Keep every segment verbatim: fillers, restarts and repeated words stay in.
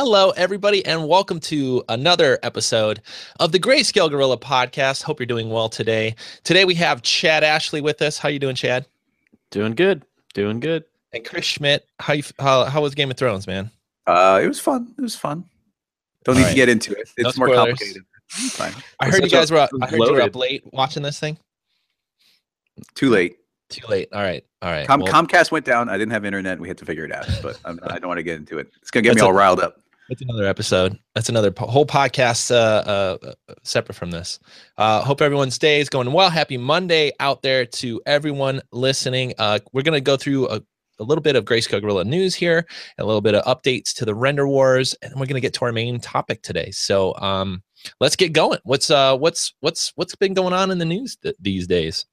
Hello, everybody, and welcome to another episode of the Grayscale Gorilla Podcast. Hope you're doing well today. Today we have Chad Ashley with us. How you doing, Chad? Doing good. Doing good. And Chris Schmidt. How you? How, how was Game of Thrones, man? Uh, it was fun. It was fun. Don't All need right. to get into it. It's no more complicated. It's fine. I heard you guys were. Up, I heard you were up late watching this thing. Too late. Too late. All right. All right. Com- well, Comcast went down. I didn't have internet. We had to figure it out. But I'm, I don't want to get into it. It's gonna get me all a, riled up. That's another episode. That's another po- whole podcast uh, uh, separate from this. Uh, hope everyone's day is going well. Happy Monday out there to everyone listening. Uh, we're going to go through a, a little bit of Grayscale Gorilla news here, a little bit of updates to the Render Wars, and we're going to get to our main topic today. So um, let's get going. What's uh, what's what's what's been going on in the news th- these days?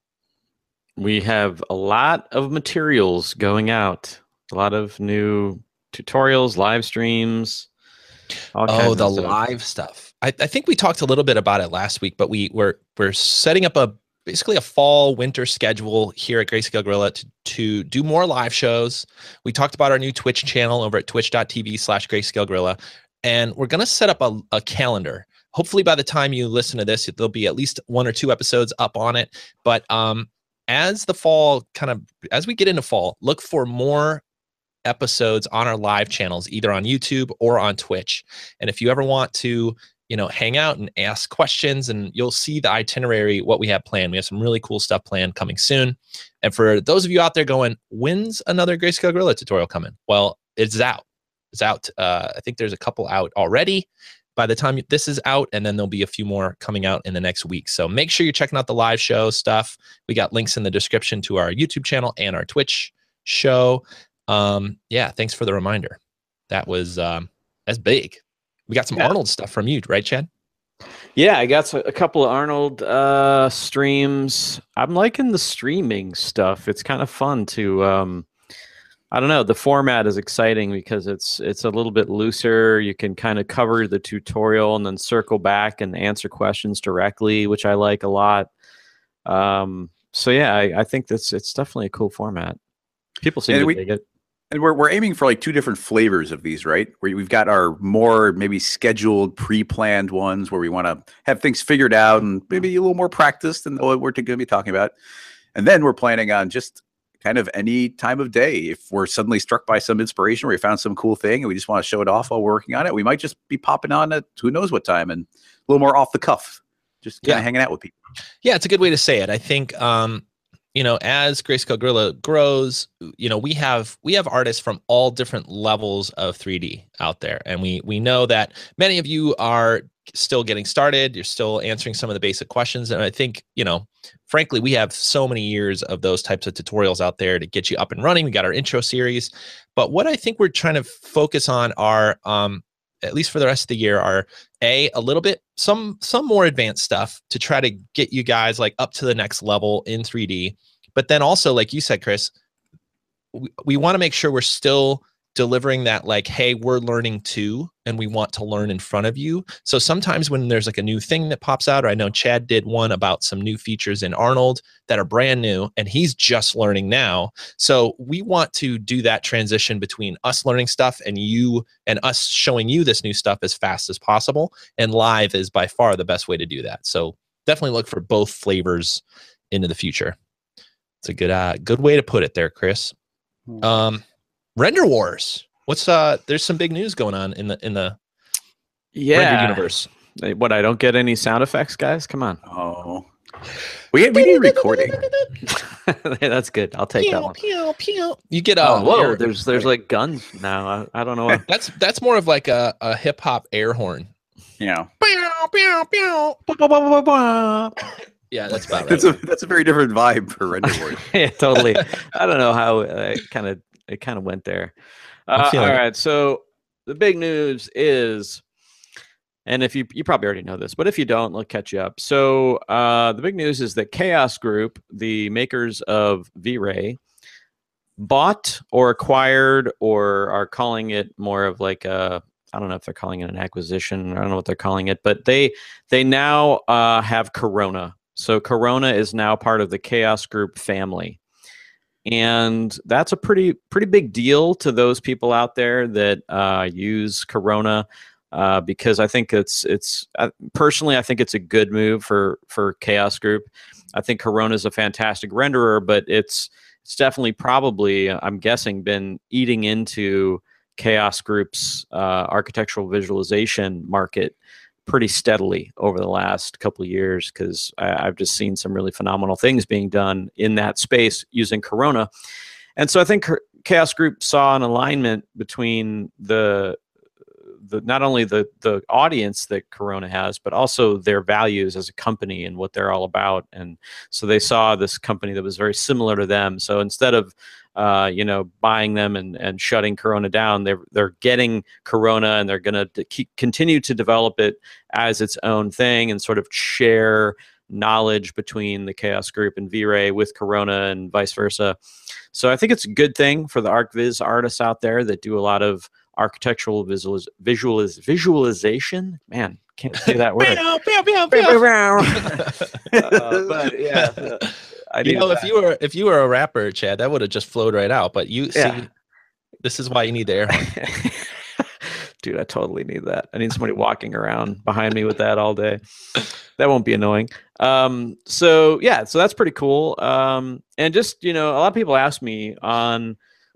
We have a lot of materials going out. A lot of new tutorials, live streams. Oh, the live stuff. I, I think we talked a little bit about it last week, but we we're we're setting up a basically a fall winter schedule here at Grayscale Gorilla to, to do more live shows. We talked about our new Twitch channel over at twitch.tv slash Grayscale Gorilla, and we're gonna set up a, a calendar. Hopefully by the time you listen to this, there'll be at least one or two episodes up on it. But um as the fall kind of as we get into fall, look for more episodes on our live channels, either on YouTube or on Twitch. And if you ever want to, you know, hang out and ask questions, and you'll see the itinerary, what we have planned. We have some really cool stuff planned coming soon. And for those of you out there going, when's another Grayscale Gorilla tutorial coming? Well, it's out. It's out. Uh, I think there's a couple out already by the time this is out, and then there'll be a few more coming out in the next week. So make sure you're checking out the live show stuff. We got links in the description to our YouTube channel and our Twitch show. Um, yeah, thanks for the reminder. That was um, that's big. We got some yeah. Arnold stuff from you, right, Chad? Yeah, I got a couple of Arnold uh, streams. I'm liking the streaming stuff. It's kind of fun to. Um, I don't know. The format is exciting because it's it's a little bit looser. You can kind of cover the tutorial and then circle back and answer questions directly, which I like a lot. Um, so yeah, I, I think that's it's definitely a cool format. People seem and to we, dig it. And we're we're aiming for like two different flavors of these, right? Where we've got our more maybe scheduled, pre-planned ones where we want to have things figured out and maybe a little more practiced than what we're going to be talking about. And then we're planning on just kind of any time of day. If we're suddenly struck by some inspiration or we found some cool thing and we just want to show it off while we're working on it, we might just be popping on at who knows what time and a little more off the cuff, just kind of yeah. hanging out with people. Yeah, it's a good way to say it. I think, um, you know, as Grayscale Gorilla grows, you know, we have we have artists from all different levels of three D out there. And we we know that many of you are still getting started. You're still answering some of the basic questions. And I think, you know, frankly, we have so many years of those types of tutorials out there to get you up and running. We got our intro series. But what I think we're trying to focus on are, um, at least for the rest of the year, are a, a little bit, some, some more advanced stuff to try to get you guys like up to the next level in three D. But then also, like you said, Chris, we, we want to make sure we're still delivering that, like, hey, we're learning too, and we want to learn in front of you. So sometimes when there's like a new thing that pops out, or I know Chad did one about some new features in Arnold that are brand new, and he's just learning now. So we want to do that transition between us learning stuff and you and us showing you this new stuff as fast as possible. And live is by far the best way to do that. So definitely look for both flavors into the future. It's a good uh, good way to put it there, Chris. Um, Render Wars. What's uh? There's some big news going on in the in the yeah Render universe. What? I don't get any sound effects, guys. Come on. Oh, we we need recording. Hey, that's good. I'll take pew, that one. Pew, pew. You get uh, oh whoa. Air. There's there's like guns now. I, I don't know. What... that's that's more of like a, a hip hop air horn. Yeah. Pew, pew, pew. Yeah, that's about right. That's a that's a very different vibe for Render Wars. Yeah, totally. I don't know how it kind of it kind of went there. Uh, all right, so the big news is, and if you you probably already know this, but if you don't, I'll catch you up. So uh, the big news is that Chaos Group, the makers of V-Ray, bought or acquired or are calling it more of like a, I don't know if they're calling it an acquisition. I don't know what they're calling it, but they they now uh, have Corona. So Corona is now part of the Chaos Group family. And that's a pretty pretty big deal to those people out there that uh, use Corona, uh, because I think it's it's uh, personally I think it's a good move for for Chaos Group. I think Corona is a fantastic renderer, but it's it's definitely probably I'm guessing been eating into Chaos Group's uh, architectural visualization market pretty steadily over the last couple of years, because I've just seen some really phenomenal things being done in that space using Corona. And so I think Chaos Group saw an alignment between the the not only the the audience that Corona has, but also their values as a company and what they're all about. And so they saw this company that was very similar to them. So instead of uh, you know, buying them and, and shutting Corona down, they're they're getting Corona, and they're going to keep continue to develop it as its own thing and sort of share knowledge between the Chaos Group and V-Ray with Corona and vice versa. So I think it's a good thing for the ArcViz artists out there that do a lot of architectural visualiz visualiz visualization. Man, can't say that word. uh, but yeah. I you know, that. if you were if you were a rapper, Chad, that would have just flowed right out. But you yeah. see, this is why you need the air horn. Dude, I totally need that. I need somebody walking around behind me with that all day. That won't be annoying. Um, so yeah, so that's pretty cool. Um, and just, you know, a lot of people ask me on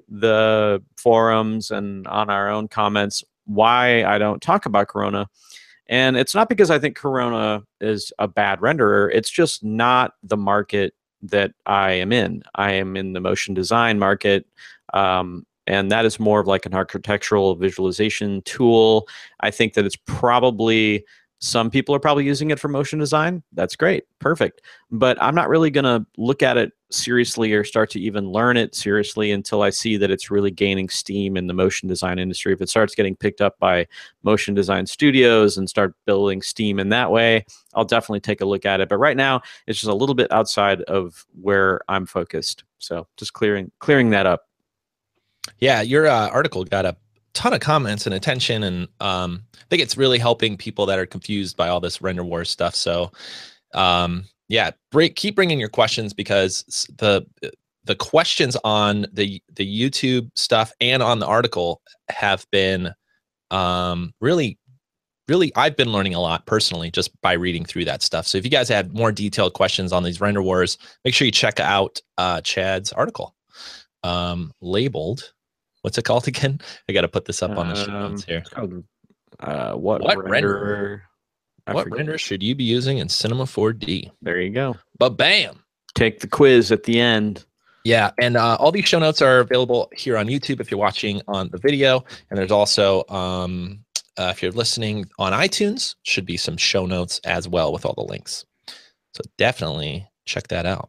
the forums and on our own comments why I don't talk about Corona. And it's not because I think Corona is a bad renderer. It's just not the market that I am in. I am in the motion design market, um, and that is more of like an architectural visualization tool. I think that it's probably, some people are probably using it for motion design. That's great, perfect. But I'm not really going to look at it seriously or start to even learn it seriously until I see that it's really gaining steam in the motion design industry. If it starts getting picked up by motion design studios and start building steam in that way, I'll definitely take a look at it. But right now, it's just a little bit outside of where I'm focused. So just clearing clearing that up. Yeah, your uh, article got a ton of comments and attention, and um, I think it's really helping people that are confused by all this render wars stuff. So um, yeah, break, keep bringing your questions, because the the questions on the the YouTube stuff and on the article have been um, really, really, I've been learning a lot personally just by reading through that stuff. So if you guys have more detailed questions on these render wars, make sure you check out uh, Chad's article um, labeled, what's it called again? I got to put this up on the show notes here. Called, uh, what what renderer? Renderer, what render should you be using in Cinema four D? There you go. But bam! Take the quiz at the end. Yeah, and uh, all these show notes are available here on YouTube if you're watching on the video, and there's also um, uh, if you're listening on iTunes, should be some show notes as well with all the links. So definitely check that out.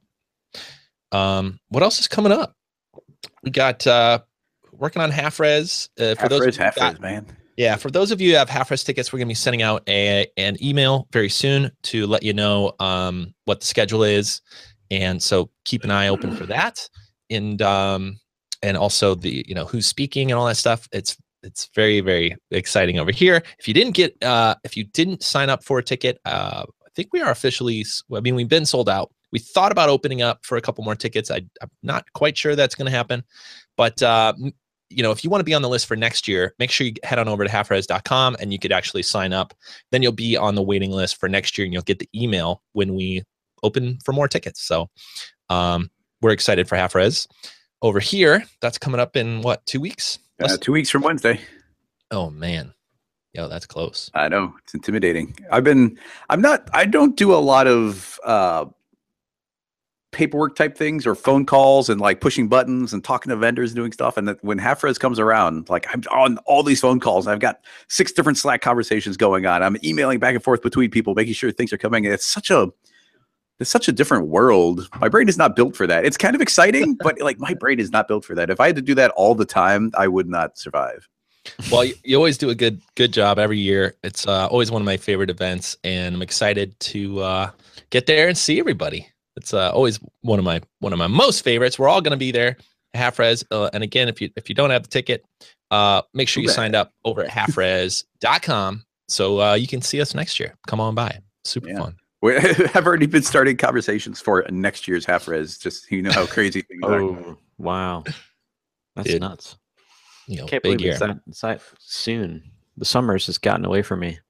Um, what else is coming up? We got uh, working on half res. Uh, for half those res, half got, res, man. Yeah, for those of you who have half res tickets, we're gonna be sending out a an email very soon to let you know um, what the schedule is, and so keep an eye open for that. And um, and also the you know who's speaking and all that stuff. It's it's very very exciting over here. If you didn't get uh, if you didn't sign up for a ticket, uh, I think we are officially. I mean, we've been sold out. We thought about opening up for a couple more tickets. I, I'm not quite sure that's going to happen, but uh, you know, if you want to be on the list for next year, make sure you head on over to half res dot com and you could actually sign up. Then you'll be on the waiting list for next year, and you'll get the email when we open for more tickets. So um, we're excited for half res. Over here, that's coming up in what, two weeks? Uh, two weeks from Wednesday. Oh man. Yo, that's close. I know, it's intimidating. I've been, I'm not, I don't do a lot of uh, paperwork type things or phone calls and like pushing buttons and talking to vendors and doing stuff. And that when half res comes around, like I'm on all these phone calls. I've got six different Slack conversations going on. I'm emailing back and forth between people, making sure things are coming. It's such a, it's such a different world. My brain is not built for that. It's kind of exciting, but like my brain is not built for that. If I had to do that all the time, I would not survive. Well, you, you always do a good good job every year. It's uh, always one of my favorite events, and I'm excited to uh, get there and see everybody. It's uh, always one of my one of my most favorites. We're all going to be there, half res. Uh, and again, if you if you don't have the ticket, uh, make sure you Okay. signed up over at half res dot com so uh, you can see us next year. Come on by, super Yeah. fun. We- I've already been starting conversations for next year's half res. Just so you know how crazy things are. Oh, Wow. That's Dude, nuts. You know, Can't big believe it's year. that, it's that soon. The summer's just gotten away from me.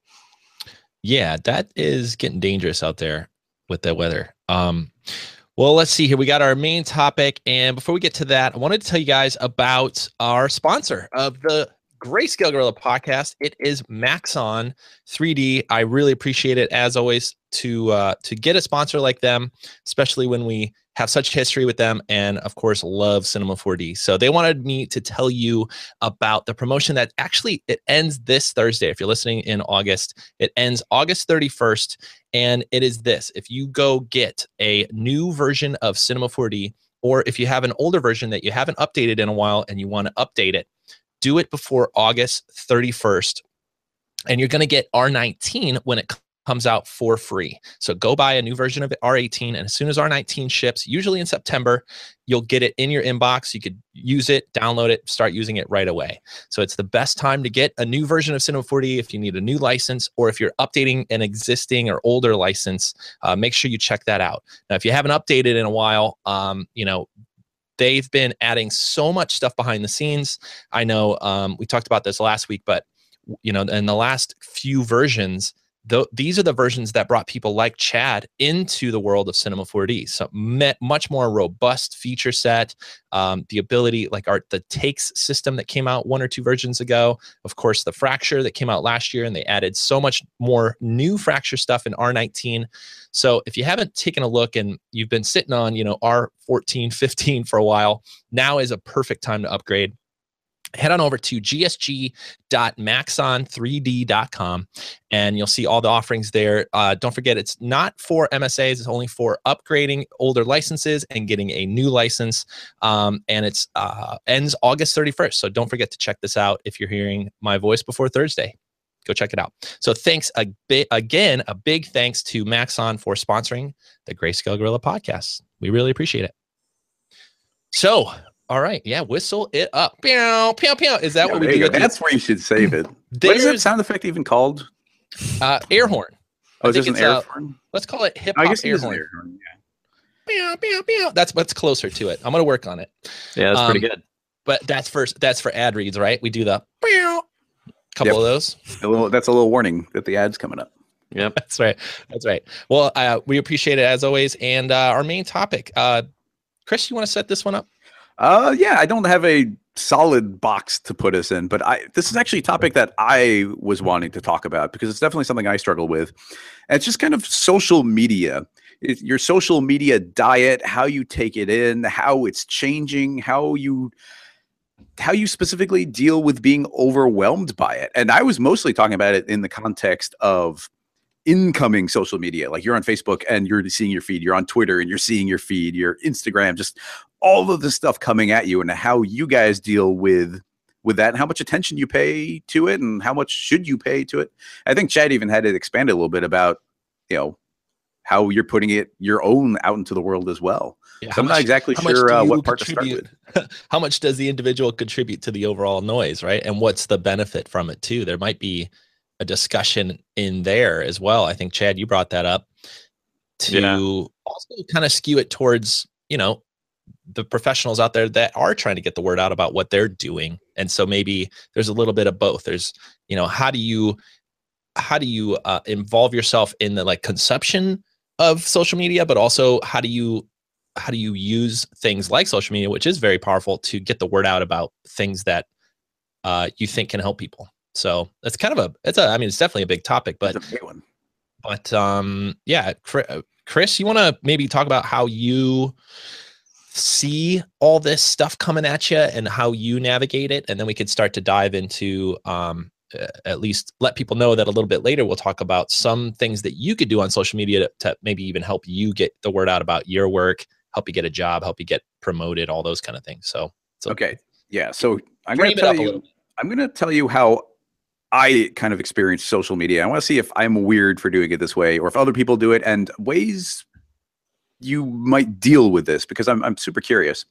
Yeah, that is getting dangerous out there with the weather. Um, well, let's see here. We got our main topic. And before we get to that, I wanted to tell you guys about our sponsor of the Grayscale Gorilla podcast. It is Maxon three D. I really appreciate it, as always, to uh, to get a sponsor like them, especially when we have such history with them and, of course, love Cinema four D. So they wanted me to tell you about the promotion that actually it ends this Thursday. If you're listening in August, it ends August thirty-first. And it is this: if you go get a new version of Cinema four D, or if you have an older version that you haven't updated in a while and you want to update it, do it before August thirty-first. And you're going to get R nineteen when it comes out for free. So go buy a new version of R eighteen, and as soon as R nineteen ships, usually in September, you'll get it in your inbox. You could use it, download it, start using it right away. So it's the best time to get a new version of Cinema four D if you need a new license, or if you're updating an existing or older license. Uh, make sure you check that out. Now, if you haven't updated in a while, um, you know, they've been adding so much stuff behind the scenes. I know um, we talked about this last week, but you know, in the last few versions, th- these are the versions that brought people like Chad into the world of Cinema four D. So met much more robust feature set, um, the ability, like our the takes system that came out one or two versions ago. Of course, the Fracture that came out last year, and they added so much more new Fracture stuff in R nineteen. So if you haven't taken a look and you've been sitting on, you know, R fourteen, fifteen for a while, now is a perfect time to upgrade. Head on over to g s g dot maxon three d dot com and you'll see all the offerings there. Uh, don't forget, it's not for M S As. It's only for upgrading older licenses and getting a new license. Um, and it's uh, ends August thirty-first. So don't forget to check this out if you're hearing my voice before Thursday. Go check it out. So thanks a bit again, a big thanks to Maxon for sponsoring the Grayscale Gorilla podcast. We really appreciate it. So, all right, yeah, whistle it up. Pew, pew, pew. Is that Yeah, what we there do? you go. At That's the, where you should save it. What is that there's sound effect even called? uh, air horn. Oh, I is think this an it's, air uh, horn? Let's call it hip I hop guess it air is an horn. air horn. Yeah. Pew, pew, pew. That's what's closer to it. I'm gonna work on it. Yeah, that's Um, pretty good. But that's for that's for ad reads, right? We do the pew, couple Yep. of those. A little. That's a little warning that the ad's coming up. Yep. That's right. That's right. Well, uh, we appreciate it as always. And uh, our main topic, uh, Chris, you want to set this one up? Uh, yeah, I don't have a solid box to put us in, but I this is actually a topic that I was wanting to talk about because it's definitely something I struggle with. And it's just kind of social media. It, your social media diet, how you take it in, how it's changing, how you how you specifically deal with being overwhelmed by it. And I was mostly talking about it in the context of incoming social media. Like you're on Facebook and you're seeing your feed, you're on Twitter and you're seeing your feed, your Instagram, just all of this stuff coming at you, and how you guys deal with with that and how much attention you pay to it and how much should you pay to it. I think Chad even had it expanded a little bit about, you know, how you're putting it your own out into the world as well. Yeah, so I'm much, not exactly sure uh, what part to start with. How much does the individual contribute to the overall noise, right? And what's the benefit from it too? There might be a discussion in there as well. I think, Chad, you brought that up to Yeah. also kind of skew it towards, you know, the professionals out there that are trying to get the word out about what they're doing. And so maybe there's a little bit of both. There's, you know, how do you, how do you uh, involve yourself in the like conception of social media, but also how do you, how do you use things like social media, which is very powerful, to get the word out about things that uh, you think can help people. So it's kind of a, it's a, I mean, it's definitely a big topic, but, It's a big one. but um, yeah, Chris, you want to maybe talk about how you see all this stuff coming at you and how you navigate it, and then we could start to dive into um, uh, at least let people know that a little bit later we'll talk about some things that you could do on social media to, to maybe even help you get the word out about your work, help you get a job, help you get promoted, all those kind of things. So, so okay, yeah. So I'm frame going to it tell up a you. little bit. I'm going to tell you how I kind of experience social media. I want to see if I'm weird for doing it this way, or if other people do it, and ways you might deal with this, because I'm I'm super curious.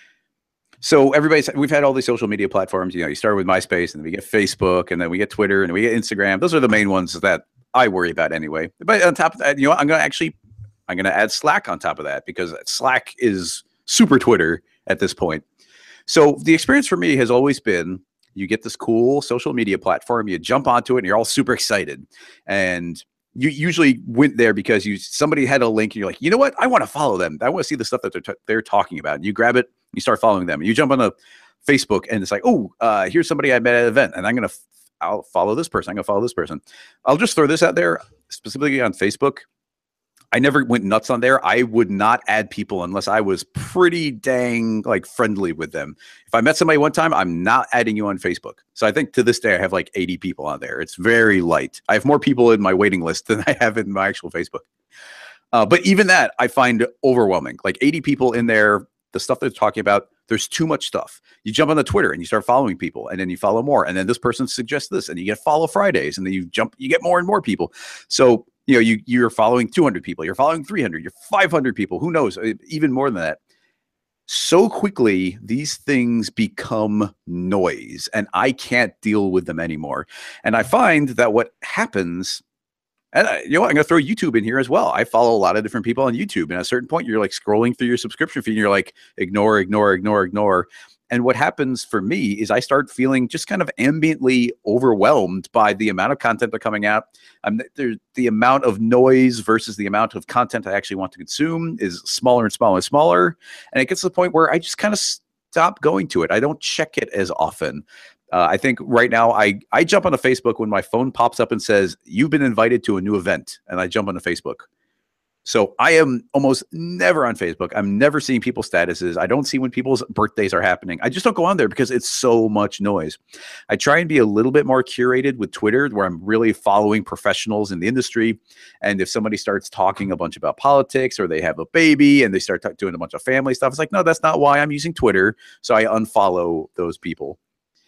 So everybody's, we've had all these social media platforms. You know, you start with MySpace, and then we get Facebook, and then we get Twitter, and we get Instagram. Those are the main ones that I worry about anyway. But on top of that, you know, I'm going to actually, I'm going to add Slack on top of that, because Slack is super Twitter, at this point. So the experience for me has always been, you get this cool social media platform, you jump onto it, and you're all super excited. And you usually went there because you somebody had a link, and you're like, you know what? I want to follow them. I want to see the stuff that they're t- they're talking about. And you grab it, you start following them. You jump on a Facebook, and it's like, oh, uh, here's somebody I met at an event, and I'm gonna f- I'll follow this person. I'm gonna follow this person. I'll just throw this out there, specifically on Facebook. I never went nuts on there. I would not add people unless I was pretty dang like friendly with them. If I met somebody one time, I'm not adding you on Facebook. So I think to this day, I have like eighty people on there. It's very light. I have more people in my waiting list than I have in my actual Facebook. Uh, but even that I find overwhelming. Like eighty people in there, the stuff they're talking about, there's too much stuff. You jump on the Twitter and you start following people, and then you follow more. And then this person suggests this, and you get follow Fridays, and then you jump, you get more and more people. So you know, you, you're following two hundred people, you're following three hundred, you're five hundred people, who knows, even more than that. So quickly, these things become noise, and I can't deal with them anymore. And I find that what happens, and I, you know what, I'm going to throw YouTube in here as well. I follow a lot of different people on YouTube, and at a certain point, you're like scrolling through your subscription feed, and you're like, ignore, ignore, ignore, ignore. And what happens for me is I start feeling just kind of ambiently overwhelmed by the amount of content that's coming out. Um, there, the amount of noise versus the amount of content I actually want to consume is smaller and smaller and smaller. And it gets to the point where I just kind of stop going to it. I don't check it as often. Uh, I think right now I, I jump onto Facebook when my phone pops up and says, you've been invited to a new event. And I jump onto Facebook. So I am almost never on Facebook. I'm never seeing people's statuses. I don't see when people's birthdays are happening. I just don't go on there because it's so much noise. I try and be a little bit more curated with Twitter, where I'm really following professionals in the industry. And if somebody starts talking a bunch about politics, or they have a baby and they start t- doing a bunch of family stuff, it's like, no, that's not why I'm using Twitter. So I unfollow those people.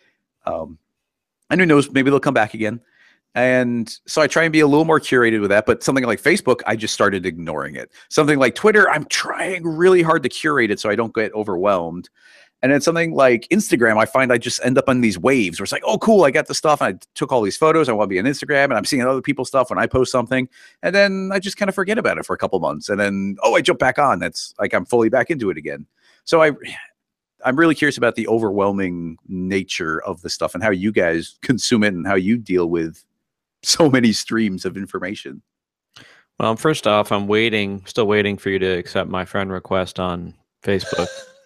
Um, and who knows, maybe they'll come back again. And so I try and be a little more curated with that. But something like Facebook, I just started ignoring it. Something like Twitter, I'm trying really hard to curate it so I don't get overwhelmed. And then something like Instagram, I find I just end up on these waves where it's like, oh, cool, I got the stuff. And I took all these photos. I want to be on Instagram, and I'm seeing other people's stuff when I post something. And then I just kind of forget about it for a couple months. And then, oh, I jump back on. That's like I'm fully back into it again. So I... I'm really curious about the overwhelming nature of the stuff and how you guys consume it and how you deal with so many streams of information. Well, first off, I'm waiting, still waiting for you to accept my friend request on Facebook.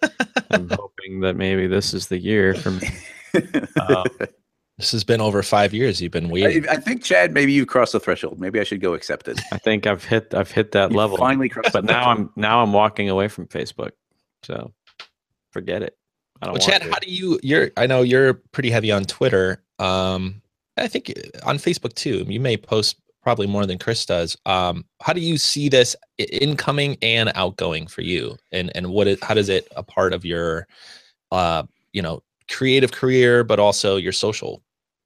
I'm hoping that maybe this is the year for me. Um, this has been over five years. You've been waiting. I, I think, Chad, maybe you've crossed the threshold. Maybe I should go accept it. I think I've hit, I've hit that you level. Finally crossed. But now I'm, now I'm walking away from Facebook. So forget it. I don't well, want Chad, to. how do you? You're. I know you're pretty heavy on Twitter. Um, I think on Facebook too. You may post probably more than Chris does. Um, how do you see this incoming and outgoing for you? And and what is, how does it a part of your, uh, you know, creative career, but also your social?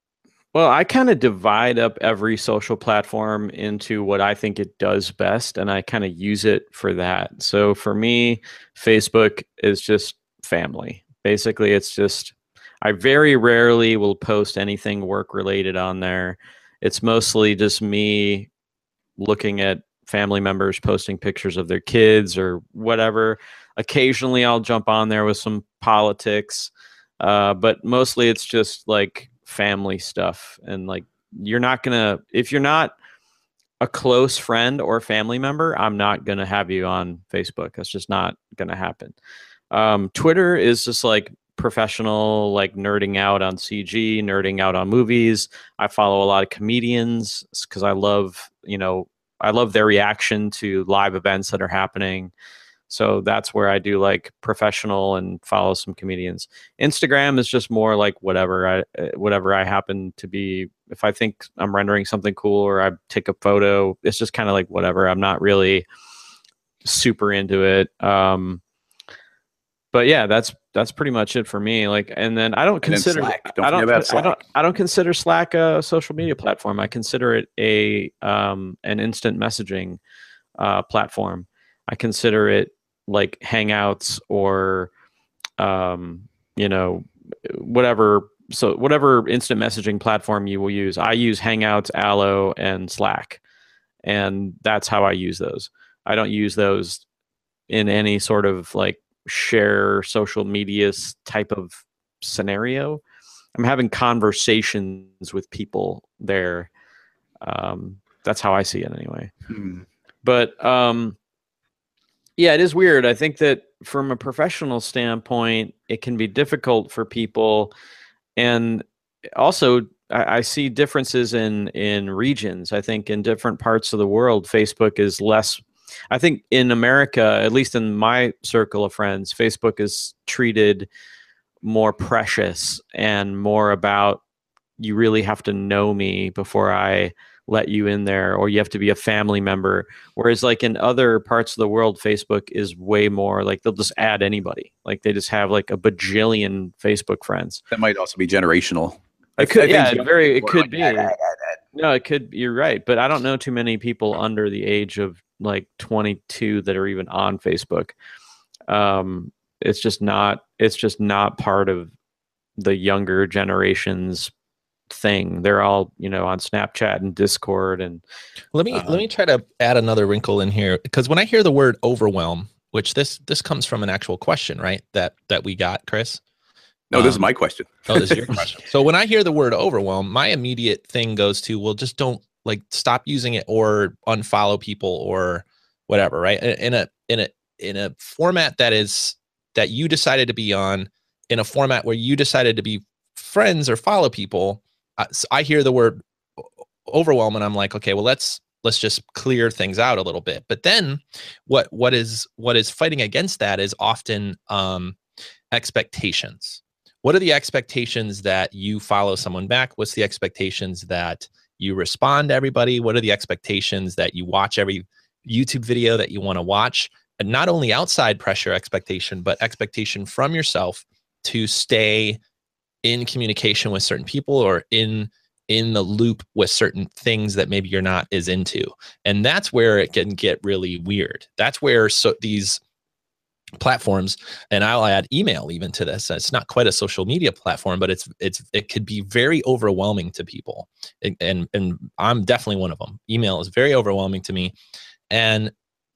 Well, I kind of divide up every social platform into what I think it does best, and I kind of use it for that. So for me, Facebook is just family. Basically, it's just, I very rarely will post anything work related on there. It's mostly just me looking at family members posting pictures of their kids or whatever. Occasionally I'll jump on there with some politics, uh, but mostly it's just like family stuff. And like, you're not gonna, if you're not a close friend or family member, I'm not gonna have you on Facebook. That's just not gonna happen. Um, Twitter is just like professional, like nerding out on C G, nerding out on movies. I follow a lot of comedians because I love, you know, I love their reaction to live events that are happening. So that's where I do like professional and follow some comedians. Instagram is just more like whatever I, whatever I happen to be. If I think I'm rendering something cool or I take a photo, it's just kind of like whatever. I'm not really super into it. Um, But yeah, that's that's pretty much it for me. Like, and then I don't consider Slack. Don't I don't about Slack. I don't I don't consider Slack a social media platform. I consider it a um an instant messaging uh, platform. I consider it like Hangouts or um you know whatever. So whatever instant messaging platform you will use, I use Hangouts, Allo, and Slack, and that's how I use those. I don't use those in any sort of like share social media type of scenario. I'm having conversations with people there. Um, that's how I see it anyway. Hmm. But um, yeah, it is weird. I think that from a professional standpoint, it can be difficult for people. And also, I, I see differences in, in regions. I think in different parts of the world, Facebook is less. I think in America, at least in my circle of friends, Facebook is treated more precious and more about, you really have to know me before I let you in there, or you have to be a family member. Whereas like in other parts of the world, Facebook is way more like they'll just add anybody. Like they just have like a bajillion Facebook friends. That might also be generational. It could, I yeah, think very, it could like, be. "Ah, ah, ah, ah." No, it could, you're right. But I don't know too many people under the age of like twenty-two that are even on Facebook. Um, it's just not, it's just not part of the younger generation's thing. They're all, you know, on Snapchat and Discord. And let me uh, let me try to add another wrinkle in here, because when I hear the word overwhelm, which this this comes from an actual question, right? That that we got, Chris. No, this um, is my question. Oh, this is your question. So when I hear the word overwhelm, my immediate thing goes to, well, just don't like stop using it or unfollow people or whatever, right? In a in a in a format that is that you decided to be on, in a format where you decided to be friends or follow people. I, I hear the word overwhelm and I'm like, okay, well, let's let's just clear things out a little bit. But then what what is what is fighting against that is often um, expectations. What are the expectations that you follow someone back? What's the expectations that you respond to everybody? What are the expectations that you watch every YouTube video that you want to watch? And not only outside pressure expectation, but expectation from yourself to stay in communication with certain people or in in the loop with certain things that maybe you're not as into. And that's where it can get really weird. That's where so these platforms, and I'll add email even to this. It's not quite a social media platform, but it's it's it could be very overwhelming to people. And and, and I'm definitely one of them. Email is very overwhelming to me. And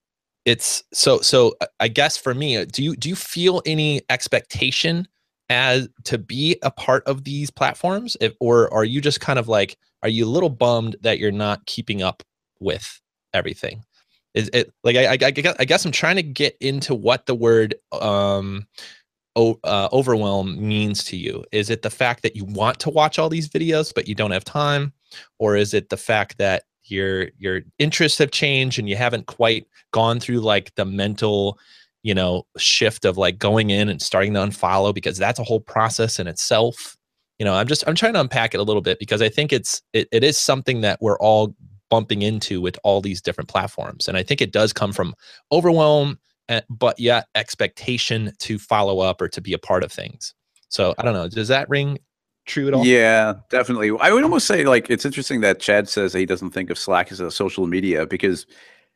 it's so so I guess for me, do you do you feel any expectation as to be a part of these platforms, if, or are you just kind of like, are you a little bummed that you're not keeping up with everything? Is it like I, I, I guess I guess I'm trying to get into what the word um, o- uh, overwhelm means to you. Is it the fact that you want to watch all these videos but you don't have time, or is it the fact that your your interests have changed and you haven't quite gone through like the mental, you know, shift of like going in and starting to unfollow, because that's a whole process in itself. You know, I'm just, I'm trying to unpack it a little bit, because I think it's, it, it is something that we're all bumping into with all these different platforms. And I think it does come from overwhelm, but yet expectation to follow up or to be a part of things. So I don't know, does that ring true at all? Yeah, definitely. I would almost say like, it's interesting that Chad says that he doesn't think of Slack as a social media, because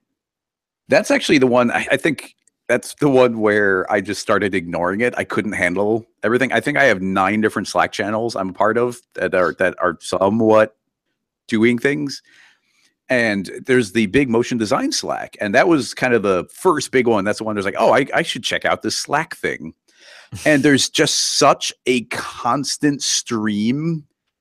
that's actually the one I, I think that's the one where I just started ignoring it. I couldn't handle everything. I think I have nine different Slack channels I'm a part of that are that are somewhat doing things. And there's the big motion design Slack. And that was kind of the first big one. That's the one that's like, oh, I, I should check out this Slack thing. And there's just such a constant stream,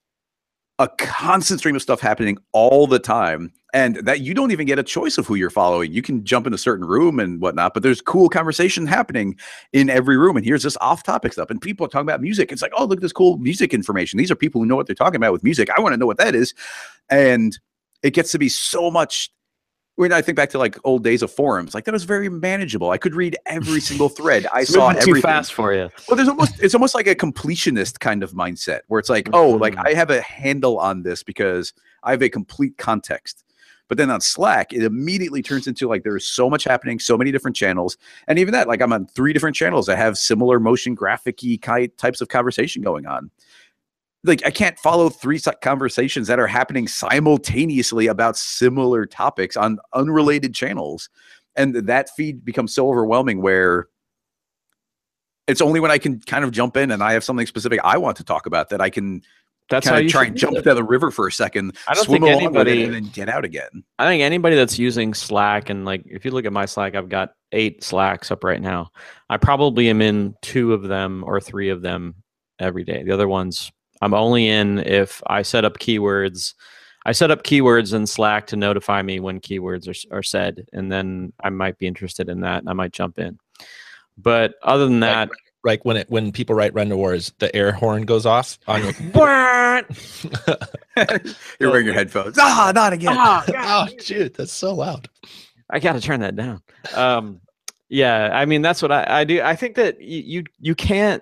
a constant stream of stuff happening all the time. And that you don't even get a choice of who you're following. You can jump in a certain room and whatnot, but there's cool conversation happening in every room. And here's this off-topic stuff. And people are talking about music. It's like, oh, look at this cool music information. These are people who know what they're talking about with music. I want to know what that is. And it gets to be so much. When I think back to like old days of forums, like that was very manageable. I could read every single thread. I saw everything. Too fast for you. Well, there's almost it's almost like a completionist kind of mindset where it's like, oh, like I have a handle on this because I have a complete context. But then on Slack, it immediately turns into like there's so much happening, so many different channels, and even that, like I'm on three different channels that have similar motion graphic-y types of conversation going on. Like I can't follow three conversations that are happening simultaneously about similar topics on unrelated channels. And that feed becomes so overwhelming where it's only when I can kind of jump in and I have something specific I want to talk about that I can That's Kinda how you try and jump into the river for a second, I don't swim think along with anybody- it, and then get out again. I think anybody that's using Slack, and like if you look at my Slack, I've got eight Slacks up right now. I probably am in two of them or three of them every day. The other ones I'm only in if I set up keywords. I set up keywords in Slack to notify me when keywords are, are said, and then I might be interested in that and I might jump in. But other than that, like, like when it when people write Render Wars, the air horn goes off on your You're wearing your headphones. Ah, not again. oh, oh shoot, that's so loud. I got to turn that down. Um, yeah, I mean that's what I, I do. I think that you, you you can't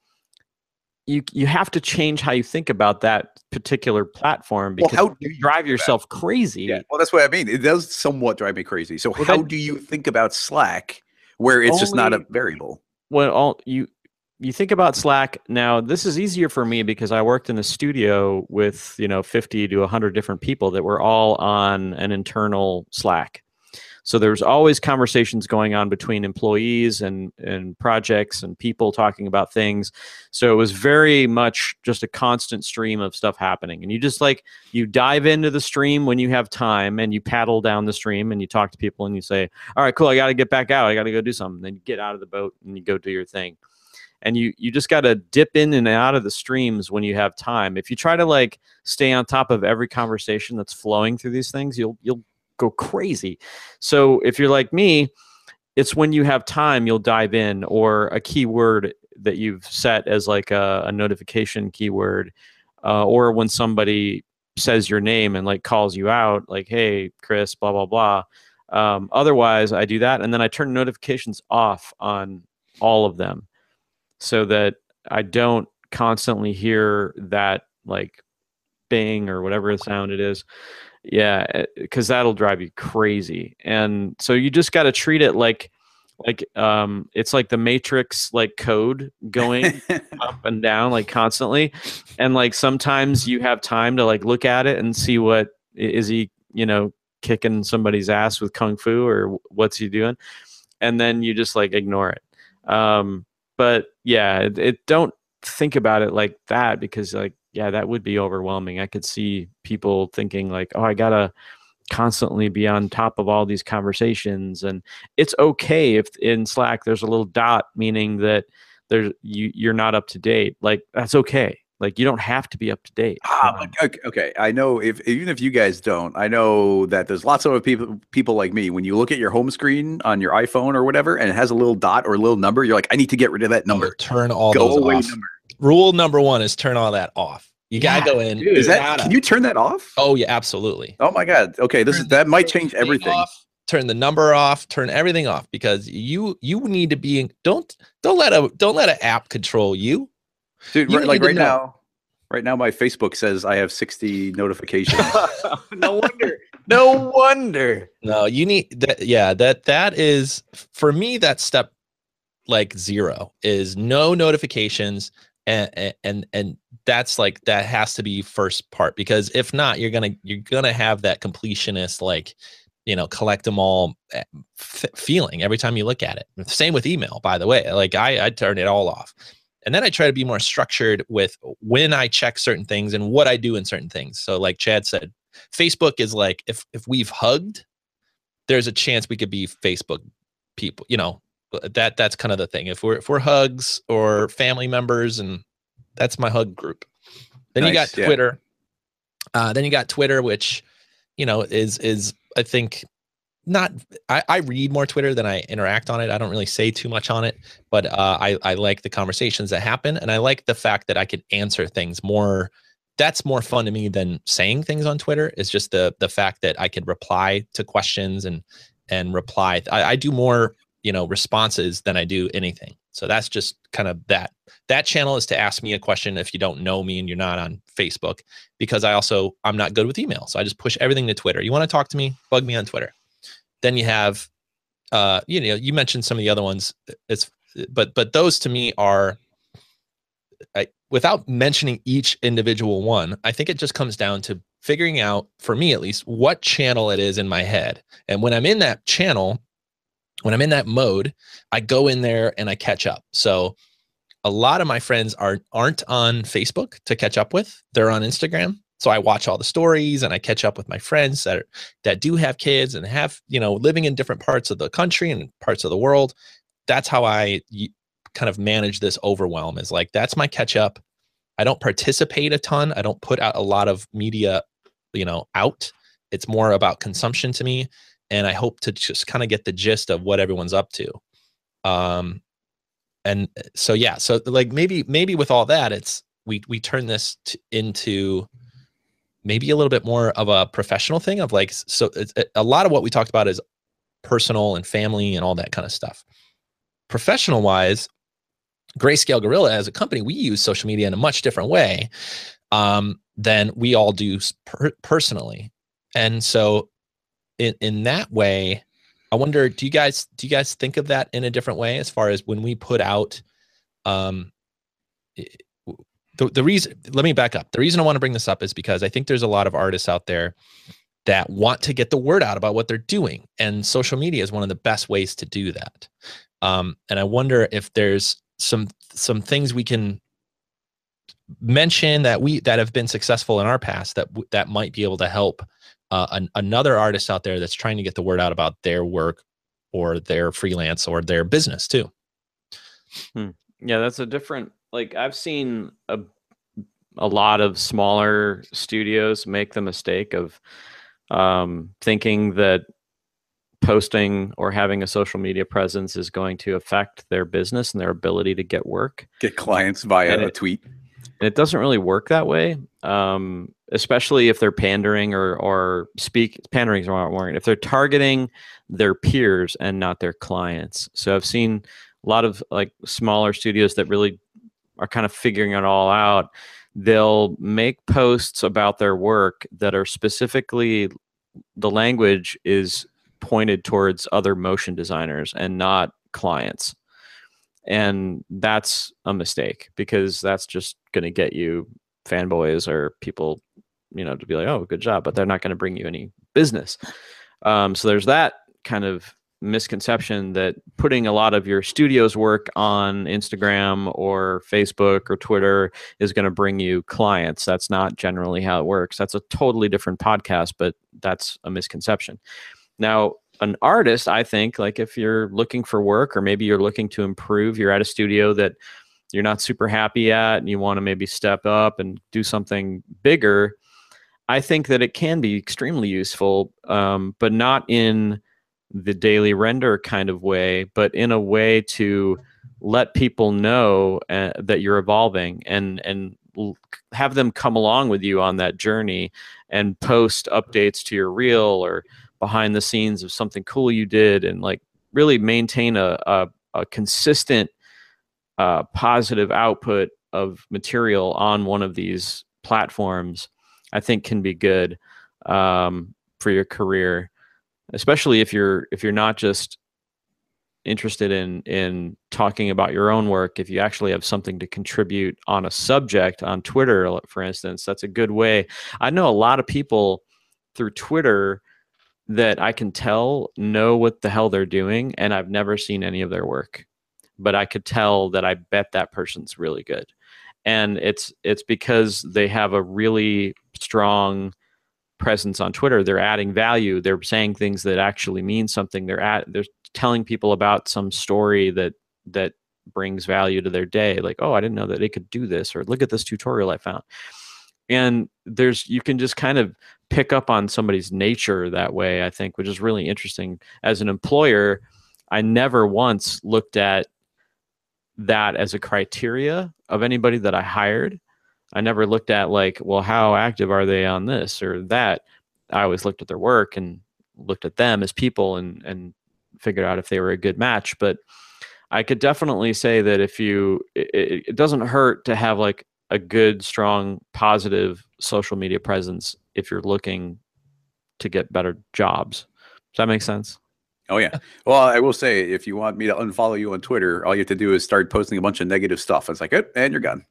you you have to change how you think about that particular platform because well, how you drive yourself crazy. Yeah, well, that's what I mean. It does somewhat drive me crazy. So well, how then, do you think about Slack where it's only, just not a variable? Well, all you you think about Slack now. This is easier for me because I worked in a studio with you know fifty to one hundred different people that were all on an internal Slack. So there's always conversations going on between employees and, and projects and people talking about things. So it was very much just a constant stream of stuff happening. And you just like, you dive into the stream when you have time and you paddle down the stream and you talk to people and you say, all right, cool, I got to get back out. I got to go do something. Then you get out of the boat and you go do your thing. And you, you just got to dip in and out of the streams when you have time. If you try to like stay on top of every conversation that's flowing through these things, you'll, you'll, go crazy. So if you're like me, it's when you have time, you'll dive in, or a keyword that you've set as like a, a notification keyword, uh, or when somebody says your name and like calls you out, like, hey, Chris, blah, blah, blah. Um, otherwise, I do that. And then I turn notifications off on all of them so that I don't constantly hear that like bing or whatever the sound it is. Yeah, because that'll drive you crazy. And so you just got to treat it like, like um, it's like the Matrix, like code going up and down, like constantly. And like sometimes you have time to like look at it and see what is he, you know, kicking somebody's ass with kung fu or what's he doing, and then you just like ignore it. Um, but yeah, it, it don't think about it like that because like. Yeah, that would be overwhelming. I could see people thinking like, oh, I got to constantly be on top of all these conversations. And it's okay if in Slack there's a little dot, meaning that there's you, you're not up to date. Like, that's okay. Like, you don't have to be up to date. Ah, um, okay, okay. I know if even if you guys don't, I know that there's lots of other people people like me. When you look at your home screen on your iPhone or whatever, and it has a little dot or a little number, you're like, I need to get rid of that number. Turn all Go those away off. Number. Rule number one is turn all that off. You yeah, gotta go in. Dude, is that? Gotta. Can you turn that off? Oh yeah, absolutely. Oh my God. Okay, this turn is that might change everything. Off, turn the number off. Turn everything off because you you need to be. In, don't don't let a don't let an app control you, dude. You right, like right know. now, right now, my Facebook says I have sixty notifications. No wonder. No wonder. No, you need that. Yeah, that that is for me. That step like zero is no notifications. And, and and that's like that has to be first part because if not, you're gonna you're gonna have that completionist like you know collect them all f- feeling every time you look at it. Same with email, by the way. Like I I turn it all off, and then I try to be more structured with when I check certain things and what I do in certain things. So like Chad said, Facebook is like if if we've hugged, there's a chance we could be Facebook people. You know. That that's kind of the thing. If we're if we're hugs or family members, and that's my hug group. Then nice, you got yeah. Twitter. Uh, then you got Twitter, which you know is is I think not. I, I read more Twitter than I interact on it. I don't really say too much on it, but uh, I I like the conversations that happen, and I like the fact that I can answer things more. That's more fun to me than saying things on Twitter. It's just the the fact that I could reply to questions and and reply. I, I do more. You know, responses than I do anything. So that's just kind of that. That channel is to ask me a question if you don't know me and you're not on Facebook, because I also, I'm not good with email. So I just push everything to Twitter. You want to talk to me, bug me on Twitter. Then you have, uh, you know, you mentioned some of the other ones. It's, but, but those to me are, I, without mentioning each individual one, I think it just comes down to figuring out, for me at least, what channel it is in my head. And when I'm in that channel, when I'm in that mode, I go in there and I catch up. So a lot of my friends are aren't on Facebook to catch up with. They're on Instagram. So I watch all the stories and I catch up with my friends that are, that do have kids and have, you know, living in different parts of the country and parts of the world. That's how I kind of manage this overwhelm, is like, that's my catch up. I don't participate a ton. I don't put out a lot of media, you know, out. It's more about consumption to me. And I hope to just kind of get the gist of what everyone's up to. Um, and so, yeah, so like maybe, maybe with all that, it's, we, we turn this t- into maybe a little bit more of a professional thing of like, so it's, a lot of what we talked about is personal and family and all that kind of stuff. Professional wise, Grayscale Gorilla as a company, we use social media in a much different way um, than we all do per- personally. And so in, in that way, I wonder, do you guys, do you guys think of that in a different way as far as when we put out, um, The, the reason, let me back up. The reason I want to bring this up is because I think there's a lot of artists out there that want to get the word out about what they're doing. And social media is one of the best ways to do that. Um, and I wonder if there's some, some things we can mention that we, that have been successful in our past that, that might be able to help uh, an, another artist out there that's trying to get the word out about their work or their freelance or their business too. Hmm. Yeah, that's a different, like I've seen a, a lot of smaller studios make the mistake of um, thinking that posting or having a social media presence is going to affect their business and their ability to get work. Get clients via and a it, tweet. And it doesn't really work that way, um, especially if they're pandering or, or speak, pandering is the wrong word, if they're targeting their peers and not their clients. So I've seen a lot of like smaller studios that really are kind of figuring it all out. They'll make posts about their work that are specifically, the language is pointed towards other motion designers and not clients. And that's a mistake because that's just going to get you fanboys or people, you know, to be like, oh, good job, but they're not going to bring you any business. Um, so there's that kind of misconception that putting a lot of your studio's work on Instagram or Facebook or Twitter is going to bring you clients. That's not generally how it works. That's a totally different podcast, but that's a misconception. Now, an artist, I think, like if you're looking for work or maybe you're looking to improve, you're at a studio that you're not super happy at and you want to maybe step up and do something bigger, I think that it can be extremely useful, um, but not in the daily render kind of way, but in a way to let people know uh, that you're evolving and and l- have them come along with you on that journey and post updates to your reel or behind the scenes of something cool you did, and like really maintain a a, a consistent uh, positive output of material on one of these platforms, I think can be good um, for your career. Especially if you're if you're not just interested in in talking about your own work, if you actually have something to contribute on a subject on Twitter, for instance, that's a good way. I know a lot of people through Twitter that I can tell know what the hell they're doing, and I've never seen any of their work, but I could tell that I bet that person's really good, and it's it's because they have a really strong presence on Twitter. They're adding value. They're saying things that actually mean something. They're at, they're telling people about some story that, that brings value to their day. Like, oh, I didn't know that they could do this, or look at this tutorial I found. And there's, you can just kind of pick up on somebody's nature that way, I think, which is really interesting. As an employer, I never once looked at that as a criteria of anybody that I hired. I never looked at like, well, how active are they on this or that? I always looked at their work and looked at them as people and, and figured out if they were a good match. But I could definitely say that if you, it, it doesn't hurt to have like a good, strong, positive social media presence if you're looking to get better jobs. Does that make sense? Oh, yeah. Well, I will say, if you want me to unfollow you on Twitter, all you have to do is start posting a bunch of negative stuff. It's like, oh, and you're gone.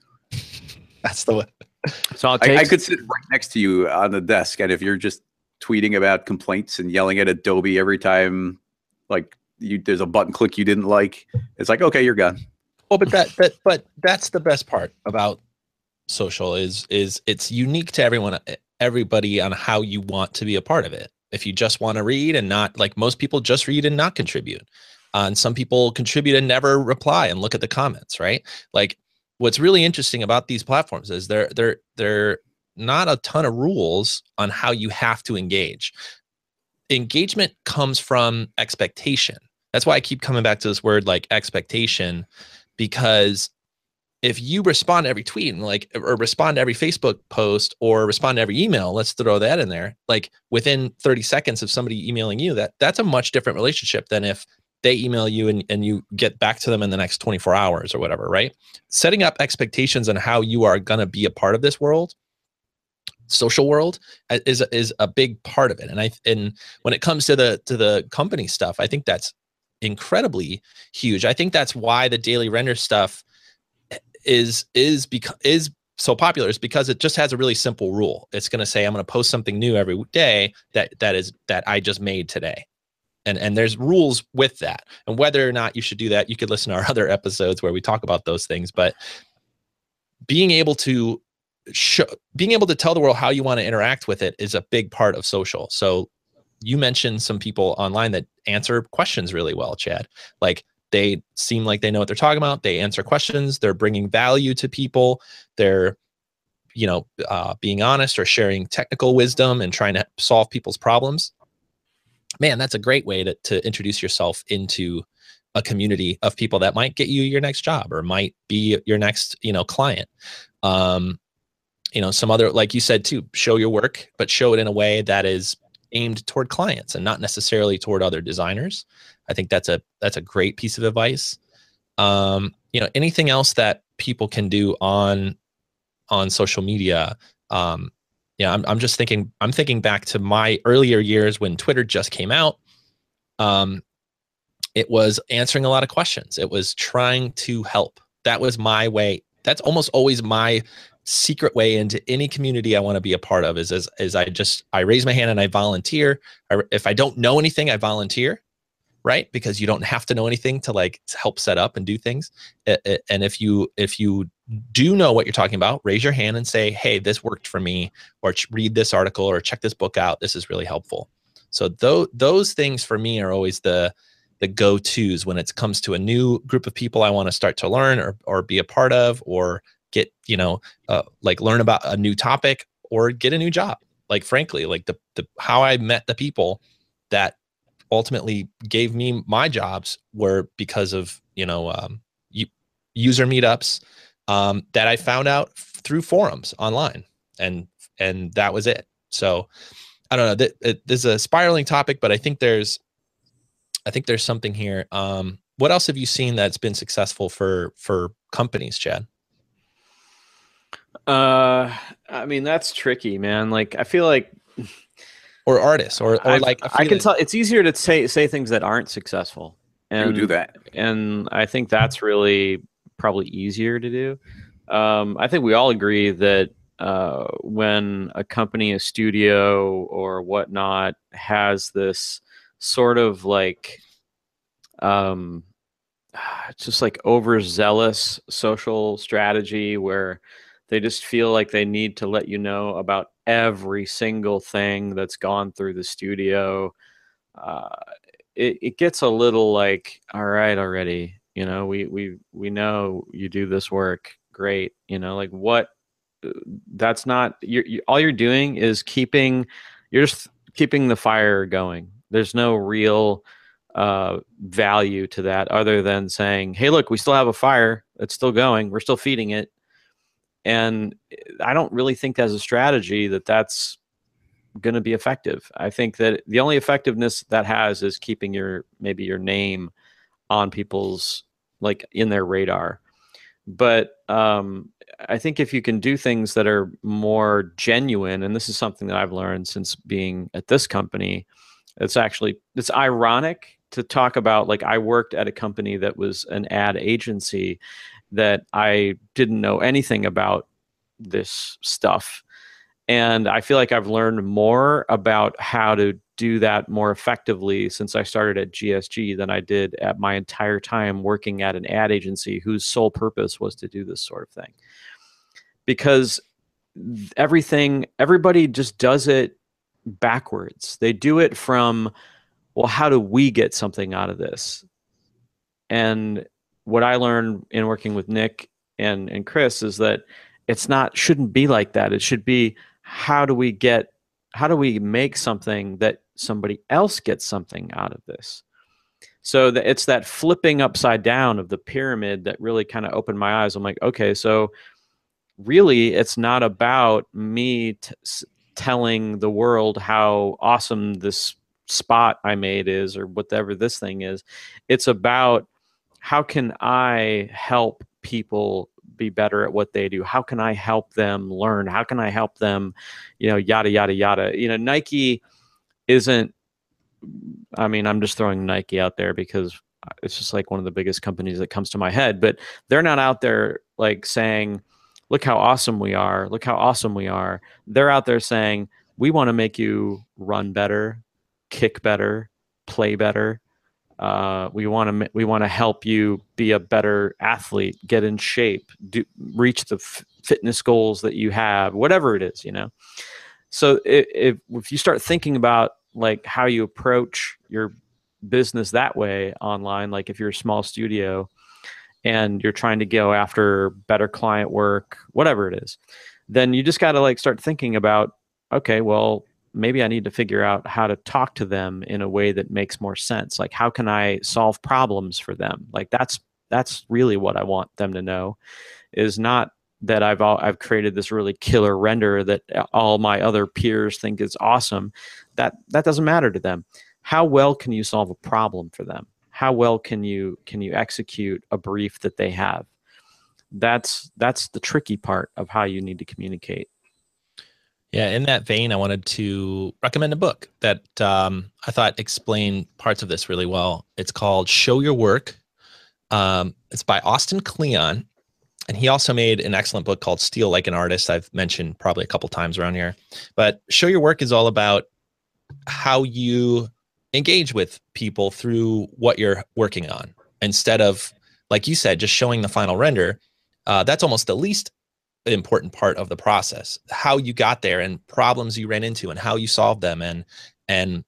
That's the way. So I, I could sit right next to you on the desk, and if you're just tweeting about complaints and yelling at Adobe every time, like you, there's a button click you didn't like, it's like, okay, you're gone. Well, but that that but that's the best part about social is is it's unique to everyone, everybody on how you want to be a part of it. If you just want to read and not, like most people just read and not contribute, uh, and some people contribute and never reply and look at the comments, right? Like what's really interesting about these platforms is they're they're they're not a ton of rules on how you have to engage. Engagement comes from expectation. That's why I keep coming back to this word like expectation, because if you respond to every tweet and like, or respond to every Facebook post or respond to every email, let's throw that in there, like within thirty seconds of somebody emailing you, that that's a much different relationship than if they email you and, and you get back to them in the next twenty-four hours or whatever, right? Setting up expectations on how you are going to be a part of this world, social world, is, is a big part of it. And I, and when it comes to the, to the company stuff, I think that's incredibly huge. I think that's why the Daily Render stuff is is because is so popular, is because it just has a really simple rule. It's going to say I'm going to post something new every day that that is that I just made today, and and there's rules with that. And whether or not you should do that, you could listen to our other episodes where we talk about those things. But being able to show, being able to tell the world how you want to interact with it is a big part of social. So you mentioned some people online that answer questions really well, Chad. Like, they seem like they know what they're talking about. They answer questions. They're bringing value to people. They're, you know, uh, being honest or sharing technical wisdom and trying to solve people's problems. Man, that's a great way to, to introduce yourself into a community of people that might get you your next job or might be your next, you know, client. Um, you know, some other, like you said too, show your work, but show it in a way that is aimed toward clients and not necessarily toward other designers. I think that's a that's a great piece of advice. Um, you know, anything else that people can do on on social media? Um, yeah, I'm I'm just thinking. I'm thinking back to my earlier years when Twitter just came out. Um, it was answering a lot of questions. It was trying to help. That was my way. That's almost always my secret way into any community I want to be a part of. Is as is I just I raise my hand and I volunteer. I, if I don't know anything, I volunteer. Right? Because you don't have to know anything to like help set up and do things. And if you if you do know what you're talking about, raise your hand and say, hey, this worked for me, or read this article or check this book out. This is really helpful. So those those things for me are always the the go-tos when it comes to a new group of people I want to start to learn or or be a part of, or get, you know, uh, like learn about a new topic or get a new job. Like, frankly, like the the how I met the people that ultimately gave me my jobs were because of, you know, um, user meetups um, that I found out through forums online, and and that was it. So I don't know. Th- it, this is a spiraling topic, but I think there's, I think there's something here. Um, what else have you seen that's been successful for for companies, Chad? Uh, I mean, that's tricky, man. Like, I feel like. Or artists, or or I've, like I can tell it's easier to say say things that aren't successful, and you do that, and I think that's really probably easier to do. Um, I think we all agree that uh, when a company, a studio, or whatnot has this sort of like, um, just like overzealous social strategy where they just feel like they need to let you know about every single thing that's gone through the studio. Uh, it, it gets a little like, all right, already, you know, we, we, we know you do this work. Great. You know, like what, that's not, you're, you, all you're doing is keeping, you're just keeping the fire going. There's no real uh, value to that other than saying, hey, look, we still have a fire. It's still going. We're still feeding it. And I don't really think as a strategy that that's going to be effective. I think that the only effectiveness that has is keeping your, maybe your name on people's, like in their radar. But um, I think if you can do things that are more genuine, and this is something that I've learned since being at this company, it's actually, it's ironic to talk about, like I worked at a company that was an ad agency that I didn't know anything about this stuff. And I feel like I've learned more about how to do that more effectively since I started at G S G than I did at my entire time working at an ad agency whose sole purpose was to do this sort of thing. Because everything, everybody just does it backwards. They do it from, well, how do we get something out of this? And what I learned in working with Nick and, and Chris is that it's not, shouldn't be like that. It should be, how do we get, how do we make something that somebody else gets something out of this? So that it's that flipping upside down of the pyramid that really kind of opened my eyes. I'm like, okay, so really it's not about me t- telling the world how awesome this spot I made is or whatever this thing is. It's about how can I help people be better at what they do? How can I help them learn? How can I help them, you know, yada, yada, yada. You know, Nike isn't, I mean, I'm just throwing Nike out there because it's just like one of the biggest companies that comes to my head, but they're not out there like saying, look how awesome we are. Look how awesome we are. They're out there saying, we want to make you run better, kick better, play better. Uh, we want to we want to help you be a better athlete, get in shape, do, reach the f- fitness goals that you have, whatever it is, you know. So if, if if you start thinking about like how you approach your business that way online, like if you're a small studio and you're trying to go after better client work, whatever it is, then you just got to like start thinking about, okay, well, maybe I need to figure out how to talk to them in a way that makes more sense. Like, how can I solve problems for them? Like, that's that's really what I want them to know, is not that I've all, I've created this really killer render that all my other peers think is awesome. That that doesn't matter to them. How well can you solve a problem for them? How well can you can you execute a brief that they have? That's that's the tricky part of how you need to communicate. Yeah, in that vein, I wanted to recommend a book that um, I thought explained parts of this really well. It's called Show Your Work. Um, it's by Austin Kleon, and he also made an excellent book called Steal Like an Artist. I've mentioned probably a couple times around here. But Show Your Work is all about how you engage with people through what you're working on, instead of, like you said, just showing the final render. Uh, that's almost the least important part of the process, how you got there and problems you ran into and how you solved them, and and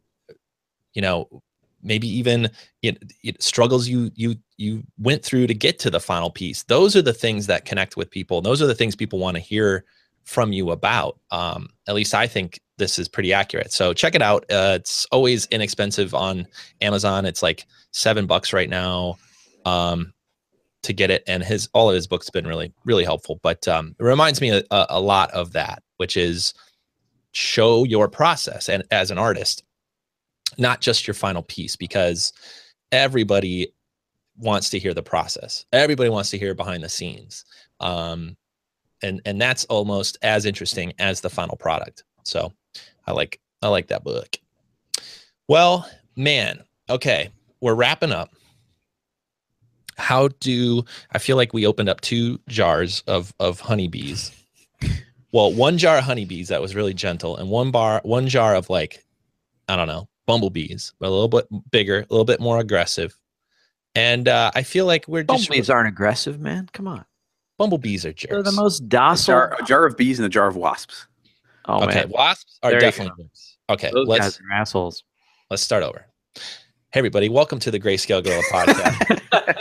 you know, maybe even it, it struggles you you you went through to get to the final piece. Those are the things that connect with people. Those are the things people want to hear from you about. Um, at least I think this is pretty accurate. So check it out. Uh, it's always inexpensive on Amazon. It's like seven bucks right now. Um, to get it, and his all of his books have been really really helpful. But um it reminds me a, a lot of that, which is show your process and as an artist, not just your final piece, because everybody wants to hear the process. Everybody wants to hear behind the scenes, um and and that's almost as interesting as the final product. So I like I like that book. Well, man, okay, we're wrapping up. How do I feel like we opened up two jars of of honeybees? Well, one jar of honeybees that was really gentle, and one bar, one jar of like, I don't know, bumblebees, but a little bit bigger, a little bit more aggressive. And uh, I feel like we're just bumblebees aren't aggressive, man. Come on, bumblebees are jerks. They're the most docile. A jar, a jar of bees and a jar of wasps. Oh, okay, man. Wasps are there definitely jerks. Okay, those let's, guys are assholes. Let's start over. Hey, everybody, welcome to the Grayscale Gorilla podcast.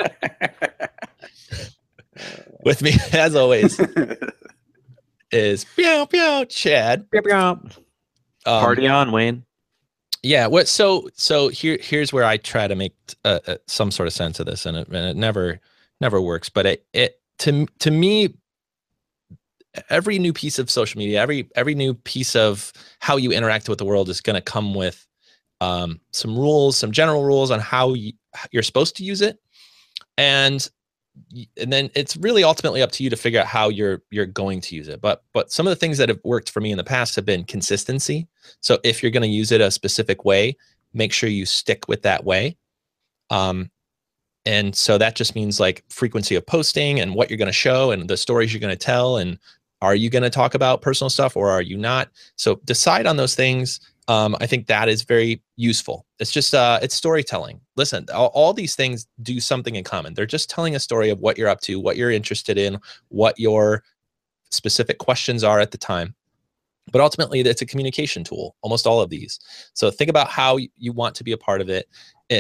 With me, as always, is Pew Pew Chad. Pew, pew. Um, Party on, Wayne. Yeah. What? So so here here's where I try to make uh, uh, some sort of sense of this, and it, and it never never works. But it it to to me, every new piece of social media, every every new piece of how you interact with the world is going to come with um, some rules, some general rules on how you, you're supposed to use it, and and then it's really ultimately up to you to figure out how you're you're going to use it. But but some of the things that have worked for me in the past have been consistency. So if you're going to use it a specific way, make sure you stick with that way. Um, and so that just means like frequency of posting and what you're going to show and the stories you're going to tell and Are you going to talk about personal stuff or are you not? So decide on those things. Um, I think that is very useful. It's just, uh, it's storytelling. Listen, all, all these things do something in common. They're just telling a story of what you're up to, what you're interested in, what your specific questions are at the time. But ultimately, it's a communication tool, almost all of these. So think about how you want to be a part of it,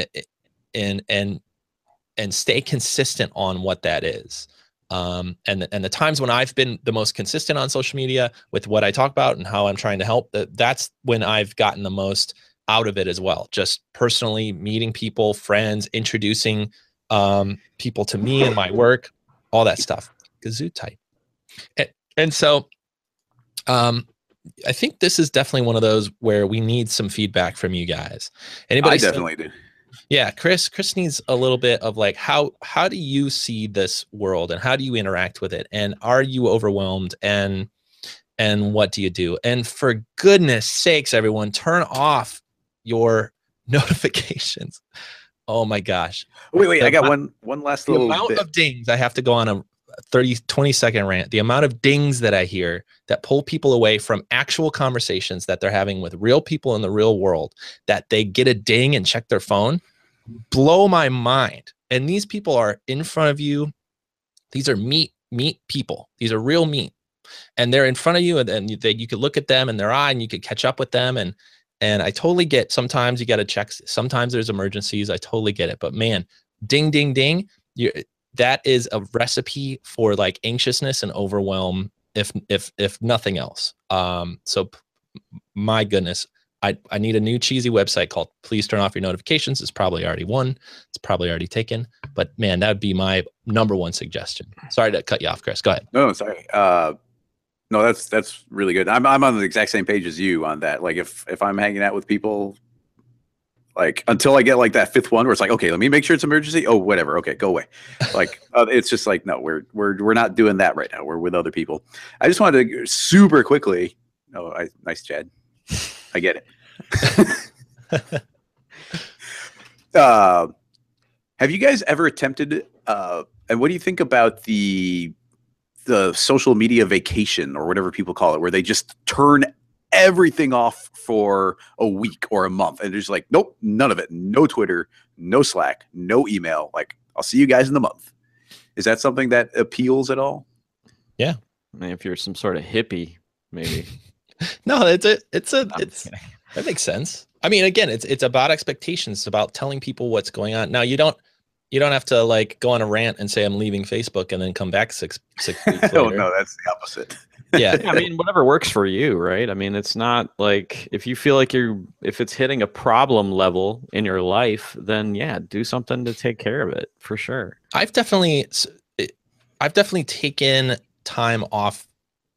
and and and stay consistent on what that is. Um, and, and the times when I've been the most consistent on social media with what I talk about and how I'm trying to help, that's when I've gotten the most out of it as well. Just personally meeting people, friends, introducing um, people to me and my work, all that stuff. Gazoo type. And, and so um, I think this is definitely one of those where we need some feedback from you guys. Anybody? I definitely still, do. Yeah, Chris, Chris needs a little bit of like, how, how do you see this world and how do you interact with it? And are you overwhelmed? And, and what do you do? And for goodness sakes, everyone, turn off your notifications. Oh my gosh. Wait, wait, the I got one, one last little amount bit of dings. I have to go on a thirty, twenty second rant. The amount of dings that I hear that pull people away from actual conversations that they're having with real people in the real world, that they get a ding and check their phone, blow my mind. And these people are in front of you. These are meat, meat people. These are real meat. And they're in front of you, and then they, you could look at them in their eye and you could catch up with them. And, and I totally get, sometimes you got to check. Sometimes there's emergencies. I totally get it. But man, ding, ding, ding. You, that is a recipe for like anxiousness and overwhelm, if, if, if nothing else. Um, so my goodness, I, I need a new cheesy website called Please Turn Off Your Notifications. It's probably already won. It's probably already taken. But man, that would be my number one suggestion. Sorry to cut you off, Chris. Go ahead. No, sorry. Uh, no, that's that's really good. I'm I'm on the exact same page as you on that. Like if if I'm hanging out with people, like until I get like that fifth one where it's like, okay, let me make sure it's emergency. Oh, whatever. Okay, go away. Like uh, it's just like, no, we're we're we're not doing that right now. We're with other people. I just wanted to super quickly. Oh, I, nice, Chad. I get it. uh, have you guys ever attempted? Uh, and what do you think about the the social media vacation or whatever people call it, where they just turn everything off for a week or a month and they're just like, nope, none of it. No Twitter, no Slack, no email. Like, I'll see you guys in the month. Is that something that appeals at all? Yeah. I mean, if you're some sort of hippie, maybe. No, it's a, it's a, it's, that makes sense. I mean, again, it's, it's about expectations. It's about telling people what's going on. Now you don't, you don't have to like go on a rant and say I'm leaving Facebook and then come back six, six weeks later. Oh, no, that's the opposite. Yeah. I mean, whatever works for you, right? I mean, it's not like if you feel like you're, if it's hitting a problem level in your life, then yeah, do something to take care of it for sure. I've definitely, I've definitely taken time off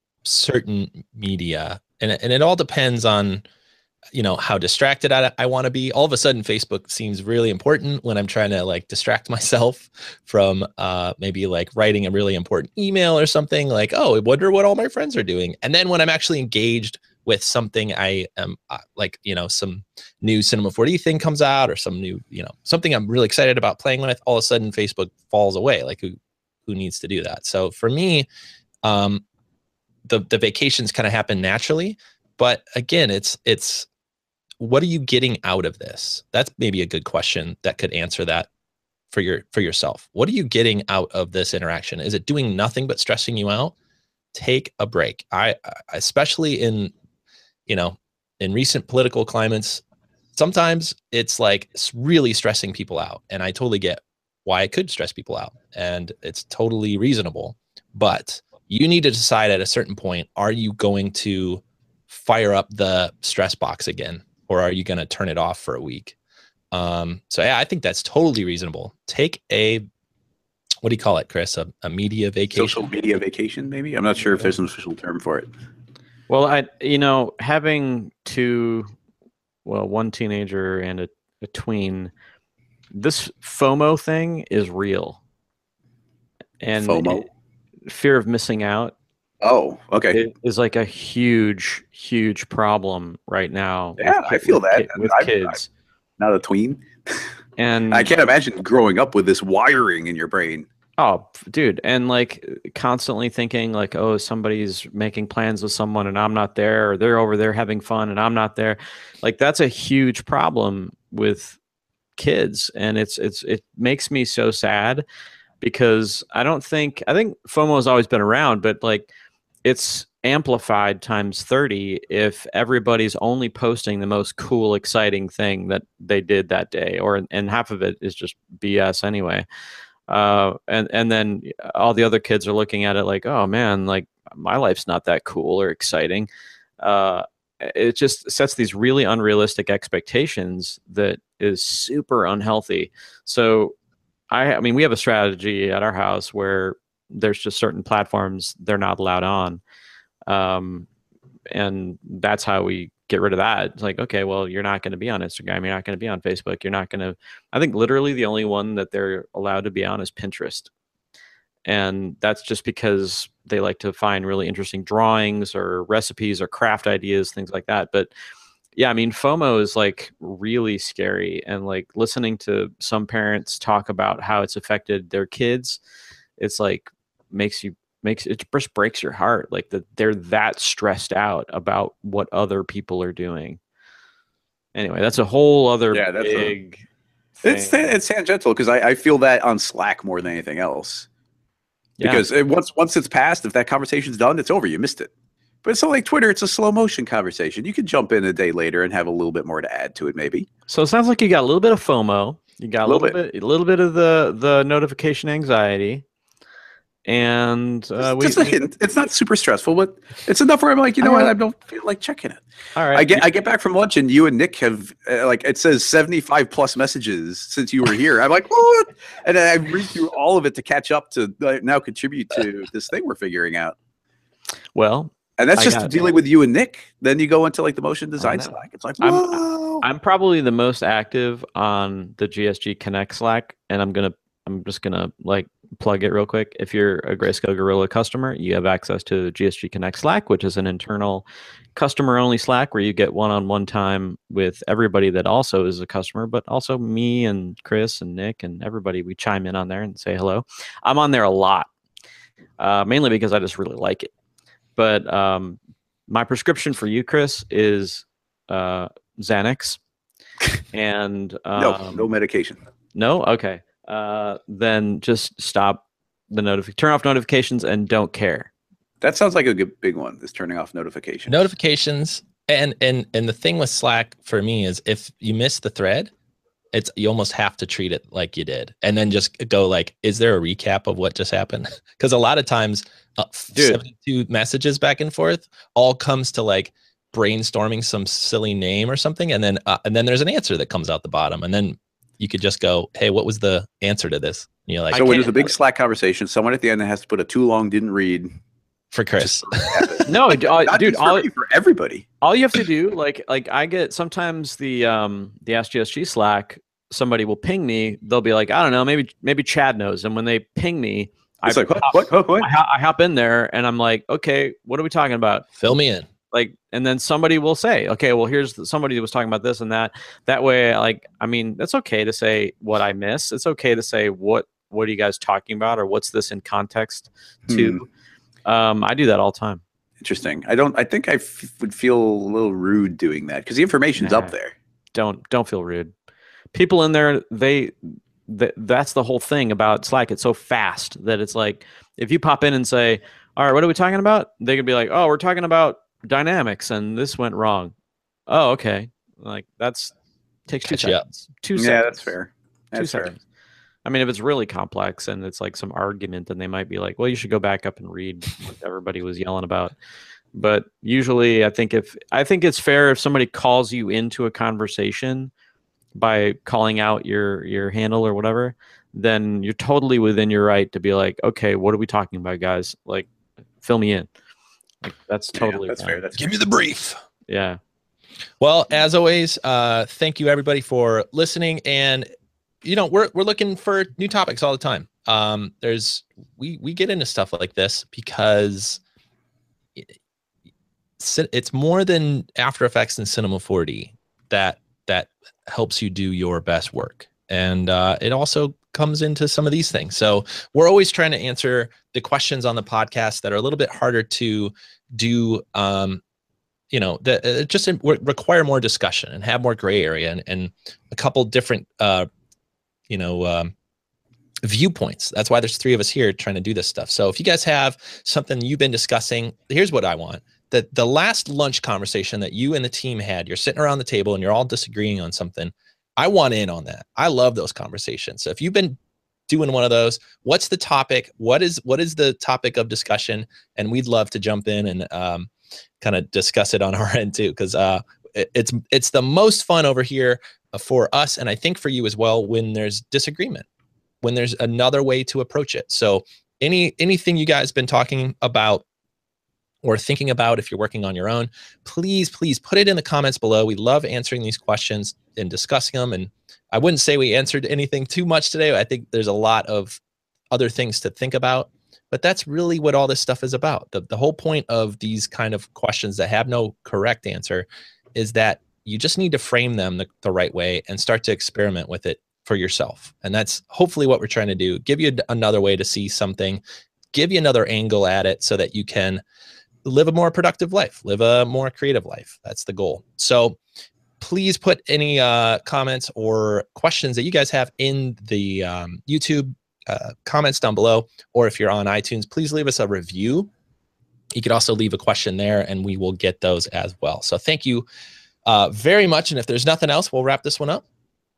certain media, and, and it all depends on, you know, how distracted I, I want to be. All of a sudden, Facebook seems really important when I'm trying to like distract myself from uh, maybe like writing a really important email or something like, oh, I wonder what all my friends are doing. And then when I'm actually engaged with something, I am uh, like, you know, some new Cinema four D thing comes out or some new, you know, something I'm really excited about playing with, all of a sudden Facebook falls away. Like who, who needs to do that? So for me, um, the, the vacations kind of happen naturally, but again, it's, it's, what are you getting out of this? That's maybe a good question that could answer that for your, for yourself. What are you getting out of this interaction? Is it doing nothing but stressing you out? Take a break. I, especially in, you know, in recent political climates, sometimes it's like it's really stressing people out. And I totally get why it could stress people out. And it's totally reasonable, but you need to decide at a certain point, are you going to fire up the stress box again? Or are you going to turn it off for a week? Um, so yeah, I think that's totally reasonable. Take a, what do you call it, Chris? A, a media vacation? Social media vacation, maybe? I'm not sure if there's an official term for it. Well, I, you know, having two, well, one teenager and a, a tween, this FOMO thing is real. And FOMO? It, fear of missing out. Oh, okay. It is like a huge, huge problem right now. Yeah, with, I feel with, that. with I'm, kids. I'm not a tween. And I can't imagine growing up with this wiring in your brain. Oh, dude. And like constantly thinking like, oh, somebody's making plans with someone and I'm not there, or they're over there having fun and I'm not there. Like that's a huge problem with kids. And it's, it's, it makes me so sad because I don't think, I think FOMO has always been around, but like it's amplified times thirty if everybody's only posting the most cool, exciting thing that they did that day, or, and half of it is just B S anyway. Uh, and and then all the other kids are looking at it like, oh man, like my life's not that cool or exciting. Uh, it just sets these really unrealistic expectations that is super unhealthy. So, I, I mean, we have a strategy at our house where there's just certain platforms they're not allowed on, um, and that's how we get rid of that. It's like, okay, well, you're not going to be on Instagram. You're not going to be on Facebook. You're not going to, I think literally the only one that they're allowed to be on is Pinterest. And that's just because they like to find really interesting drawings or recipes or craft ideas, things like that. But yeah, I mean, FOMO is like really scary. And like listening to some parents talk about how it's affected their kids, it's like makes you makes it just breaks your heart, like that they're that stressed out about what other people are doing. Anyway, that's a whole other yeah, that's big a, it's it's tangential because I, I feel that on Slack more than anything else. Yeah. Because it, once once it's passed, if that conversation's done, it's over. You missed it. But so like Twitter, it's a slow motion conversation. You could jump in a day later and have a little bit more to add to it, maybe. So it sounds like you got a little bit of FOMO. You got a, a little, little bit. bit, a little bit of the the notification anxiety. And uh, we, we it's not super stressful, but it's enough where I'm like, you know what, I don't feel like checking it. All right, I get I get back from lunch and you and Nick have uh, like it says seventy-five plus messages since you were here. I'm like, what? And I read through all of it to catch up to uh, now contribute to this thing we're figuring out. Well, and that's just dealing with you and Nick. Then you go into like the motion design Slack. It's like, whoa. I'm, I'm probably the most active on the G S G Connect Slack, and I'm gonna I'm just gonna like. plug it real quick. If you're a Grayscale Gorilla customer, you have access to G S G Connect Slack, which is an internal customer-only Slack where you get one-on-one time with everybody that also is a customer, but also me and Chris and Nick and everybody. We chime in on there and say hello. I'm on there a lot, uh, mainly because I just really like it. But um, my prescription for you, Chris, is uh, Xanax. And um, no, no medication. No? Okay. Uh, then just stop the notification, turn off notifications, and don't care. That sounds like a good, big one. Is turning off notifications. Notifications, and and and the thing with Slack for me is if you miss the thread, it's you almost have to treat it like you did, and then just go like, is there a recap of what just happened? Because a lot of times, uh, seventy-two messages back and forth all comes to like brainstorming some silly name or something, and then uh, and then there's an answer that comes out the bottom, and then you could just go, hey, what was the answer to this? And you're like, so when there's a big Slack conversation, someone at the end has to put a too long didn't read for Chris. No, uh, dude, for, all, me, for everybody. All you have to do, like, like I get sometimes the um the Ask G S G Slack, somebody will ping me. They'll be like, I don't know, maybe maybe Chad knows. And when they ping me, it's I, like, what, what, what, what? I, I hop in there and I'm like, okay, what are we talking about? Fill me in. Like, and then somebody will say, okay, well, here's the, somebody who was talking about this and that. That way, like, I mean, it's okay to say what I miss. It's okay to say what what are you guys talking about, or what's this in context to. Hmm. Um, I do that all the time. Interesting. I don't. I think I f- would feel a little rude doing that because the information's nah, up there. Don't don't feel rude. People in there, they, th- that's the whole thing about Slack. It's so fast that it's like if you pop in and say, all right, what are we talking about? They could be like, oh, we're talking about dynamics and this went wrong. Oh, okay. Like that's takes two seconds. Two seconds. Yeah, that's fair. That's two fair. seconds. I mean, if it's really complex and it's like some argument, then they might be like, well, you should go back up and read what everybody was yelling about. But usually I think if I think it's fair if somebody calls you into a conversation by calling out your your handle or whatever, then you're totally within your right to be like, okay, what are we talking about, guys? Like, fill me in. Like, that's totally yeah, that's fine. fair. That's Give fair. me the brief. Yeah. Well, as always, uh, thank you everybody for listening. And you know, we're we're looking for new topics all the time. Um, there's we we get into stuff like this because it, it's more than After Effects and Cinema four D that that helps you do your best work, and uh, it also comes into some of these things. So we're always trying to answer the questions on the podcast that are a little bit harder to do, um, you know, that uh, just in, require more discussion and have more gray area and, and a couple different, uh, you know, um, viewpoints. That's why there's three of us here trying to do this stuff. So if you guys have something you've been discussing, here's what I want. That the last lunch conversation that you and the team had, you're sitting around the table and you're all disagreeing on something. I want in on that. I love those conversations. So if you've been doing one of those, what's the topic? What is what is the topic of discussion? And we'd love to jump in and um, kind of discuss it on our end too, because uh, it, it's it's the most fun over here for us, and I think for you as well, when there's disagreement, when there's another way to approach it. So any anything you guys been talking about or thinking about, if you're working on your own, please, please put it in the comments below. We love answering these questions and discussing them. And I wouldn't say we answered anything too much today. I think there's a lot of other things to think about, but that's really what all this stuff is about. The, the whole point of these kind of questions that have no correct answer is that you just need to frame them the, the right way and start to experiment with it for yourself. And that's hopefully what we're trying to do. Give you another way to see something, give you another angle at it so that you can live a more productive life, live a more creative life. That's the goal. So please put any uh, comments or questions that you guys have in the um, YouTube uh, comments down below, or if you're on iTunes, please leave us a review. You could also leave a question there and we will get those as well. So thank you uh, very much. And if there's nothing else, we'll wrap this one up.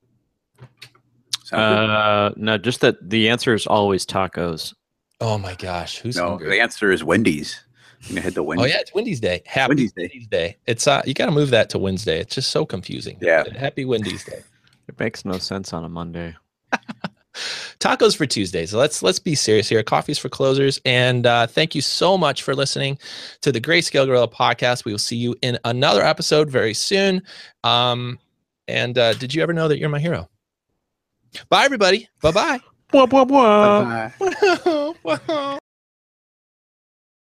Uh, no, just that the answer is always tacos. Oh my gosh. Who's no, hungry? The answer is Wendy's. I'm gonna hit the Wendy's. Oh yeah, it's Wendy's Day. Happy Wendy's Day. Wendy's Day. It's uh, you got to move that to Wednesday. It's just so confusing. Yeah. Happy Wendy's Day. It makes no sense on a Monday. Tacos for Tuesdays. So let's let's be serious here. Coffee's for closers. And uh, thank you so much for listening to the Grayscale Gorilla podcast. We will see you in another episode very soon. Um, and uh, did you ever know that you're my hero? Bye, everybody. Bye-bye. Blah, blah, blah. Bye-bye.